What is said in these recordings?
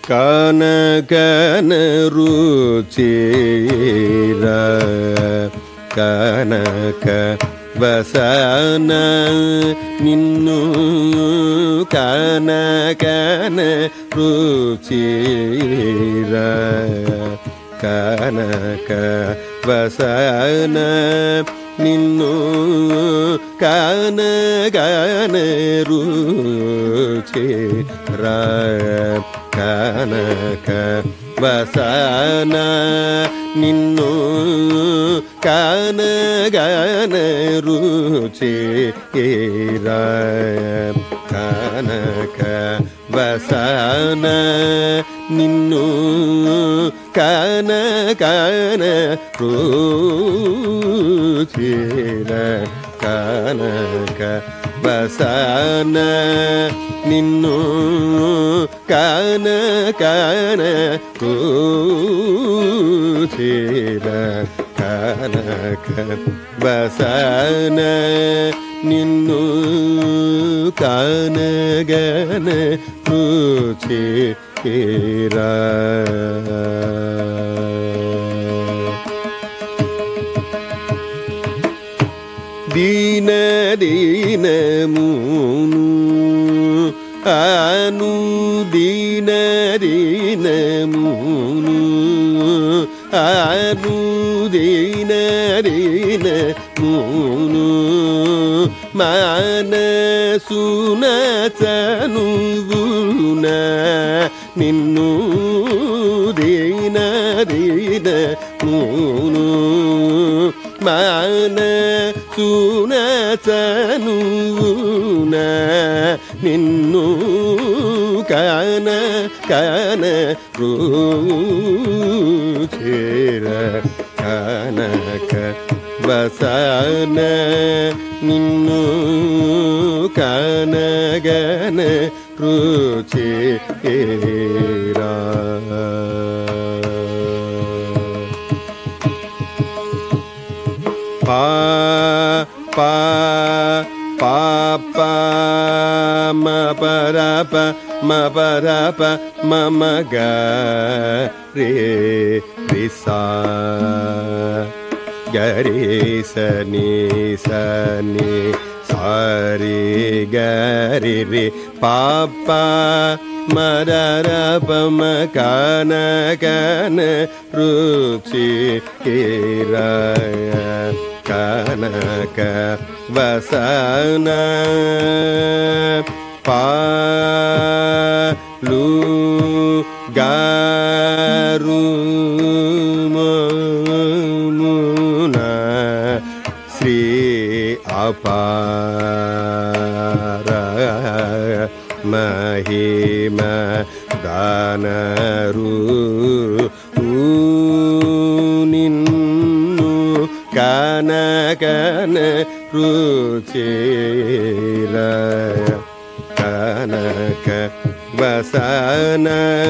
కనకన రుచిర కనక వసన నిన్ను కనకన రుచిర కనక వసన నిన్ను కనకన రుచిర కనక వసన నిన్ను కనకన రుచిర కనక వసన నిన్ను కనకన రుచిర కనక వసన నిన్ను కనకన రుచిర కనక వసన నిన్ను కనకన రుచిర దీన దీనమును అను దీన దీనమును అను దీన దీనమును మనసున చనువున నిన్ను దీన దీనమును మనసున చనువున నిన్ను కనకన రుచిర కనక వసన నిన్ను కనకన రుచిర పా పా పా పా మ పర ప మ పర ప మమ గ రే రి సా గరి సని సని సారి గరి రి పాప మదర పమ కనకన రుచిర కనక వసన పాలు గారు మున శ్రీ అపార మహిమ దానరు నిన్ను కనకన రుచిర కనక వసన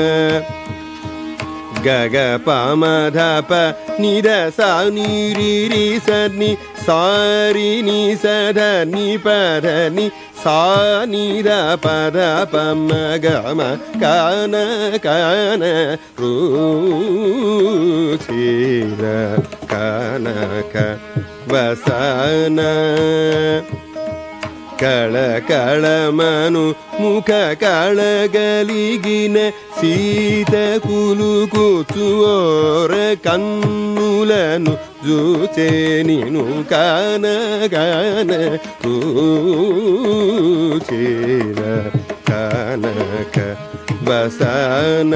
గగ పమధప నిద సా నిరి సని సారి ని సధ ని పద ని సా నిద పద పమ గమ కనకన రుచిర కనక వసన కళ కళమను ముఖ కళగలిగిన సీత కులుకుచువోర కన్నులను జూచే నిను కనకన రుచిర కనక వసన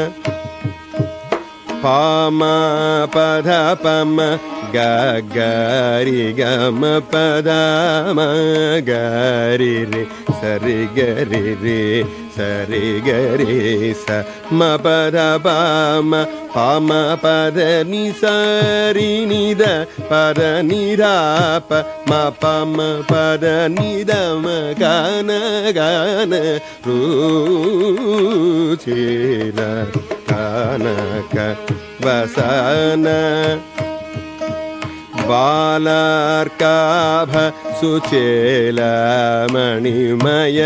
పామ పద పమ గరి గమ పద మ గరి రే సరి గరి రే సరి గరి స మ పద పమ పమ పద ని సరి నిద పద నిరాప మ పమ పద నిదమ కనకన రుచిర కనక వసన బాలార్కాభ సుచేల మణిమయ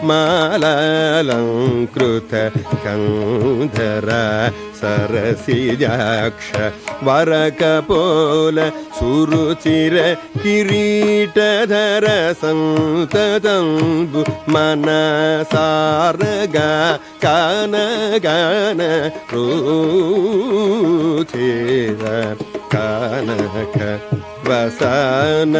మాలాలంకృత కంధర సరసిజాక్ష వరకపోల సురుచిర కిరీటధర సంతతంబు మనసారగ కాన గాన రుచిర కానక వసన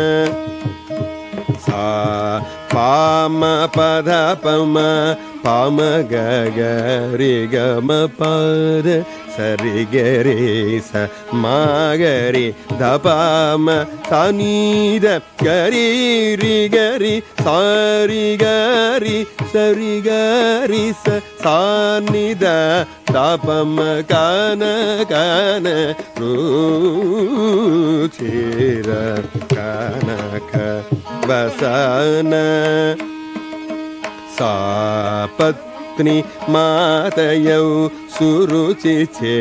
సా పామ పద పమ పామ గరి గమ పద సరి గరి స మాగరి ధపామ తనీద గరి రి గరి సారి గరి సరి గరి స సానిద దపమ కాన కాన రుచిర కానక వసన సాపత్ని మాతయౌ సురుచిచే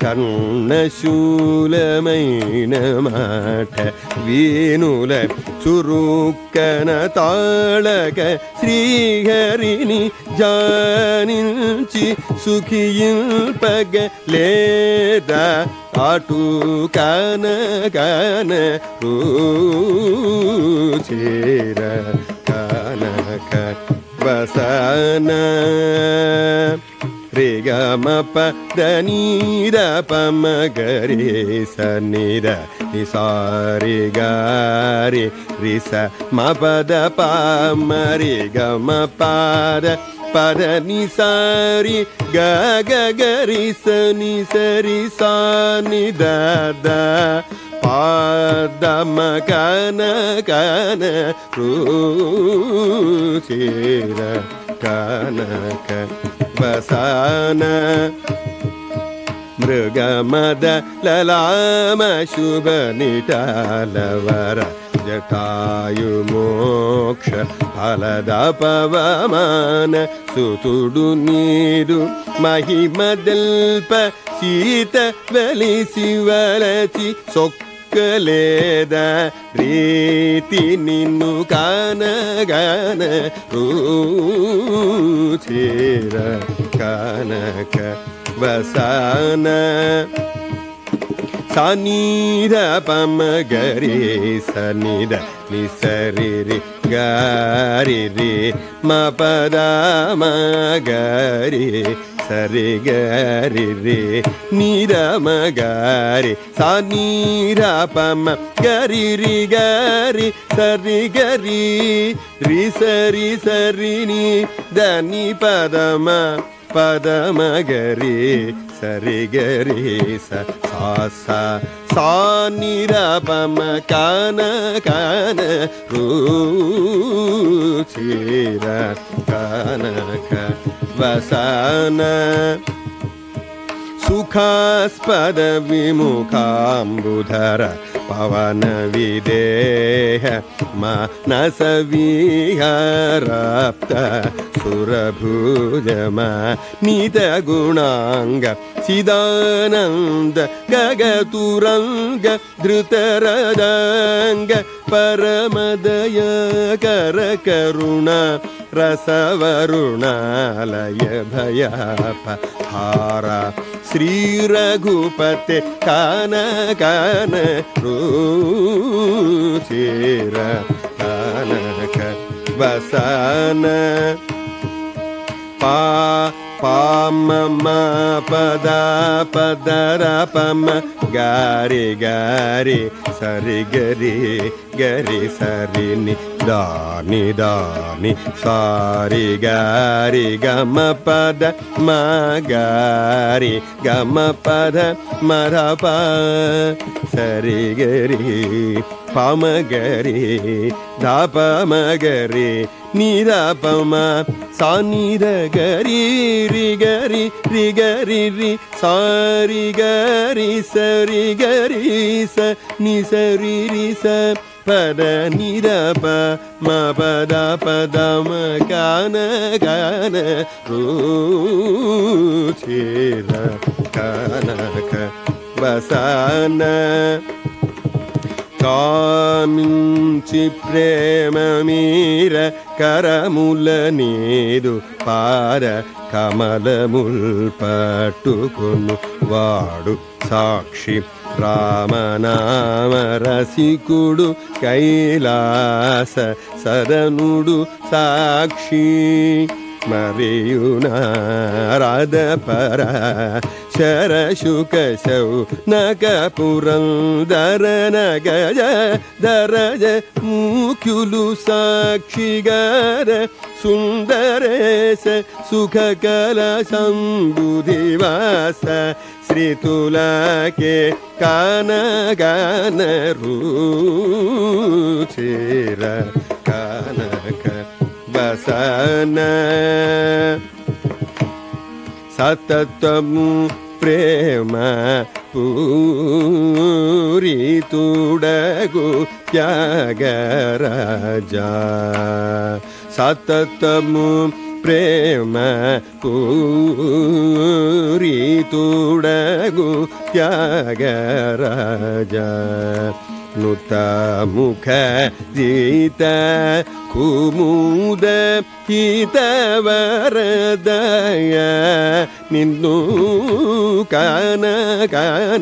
కర్ణశూలమైన మాట వీణుల చురుక్కన తాళక శ్రీహరిని జానించి సుఖింపగ లేదా అటు కాన కాన రుచిర కానక వసన రే గమ పద నీద పమ గరి స నిద ని సారి గారి రి స మ పద పమ రి గమ పద పద ని సారి గ గ గరి స ని సరి సా ని ద ద పాదమ కాన కాన రుచిర కానక వసన మృగమద లలామ శుభ నిటాలవర జటాయు మోక్ష ఫలద పవమాన సుతుడు నీదు మహిమదల్ప సీత వెలిసి వలచి సొక్కలేద రీతి నిన్ను కాన గాన రుచిర కానక వసన సనిద పమ గరి సనిద ని సరి రి గారి రి మ పద మ గరి సరి గరి రి నిద మ గరి సనిద పమ గరి రి గరి సరి గరి రి సరి సరి ని దని పదమ పదమ గరి సరి గరి స సా సా సా నిర పమ కాన కాన రుచిర కానక వసన సుఖాస్పద విముఖాంబుధర పవన విదేహ మనస విహరాప్త సురభుజమ నిత గుణాంగ చిదానంద గగతురంగ ధృతరదంగ పరమదయ కర కరుణ రసవరుణాలయ భయాపహార శ్రీ రఘుపతే కాన కాన రుచిర కానక వసన పా పామ పద పదర పమ గారి గారి సరి గరి గరి సరి ని దాని దాని సారి గారి గమ పద మ గారి గమ పద మరప సరి గరి పమ గరి ధప మ గరి నిరపమ సానిద గరి రి గరి రి గరి రి సారి గరి సరి గరి స ని సరి రి స పద నిరప మ పద పద మ కాన కాన రుచిర కానక వసన కామించి ప్రేమ మీర కరముల నీదు పాద కమలముల్ పట్టుకొను వాడు సాక్షి రామనామ రసికుడు కైలాస సదనుడు సాక్షి మరియు నారద పర శరశుక శౌనక పురందరన గజ దరజ ముఖ్యులు సాక్షిగర సుందరేశ సుఖకల సంబుధివాస శ్రీతులకే కానగాన రుచిర కానక వసన సతతము ప్రేమ పూరితుడగు త్యాగరాజా సతతము ప్రేమ పూరితుడగు త్యాగరాజా నుత ముఖ జీత కుముద హితవరదయ నిన్ను కాన కాన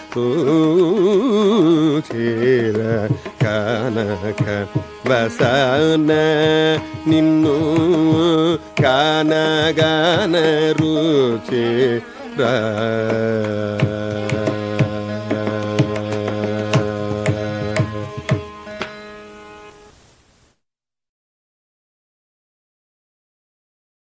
చేర కానక వసన నిన్ను కానగాన రుచేర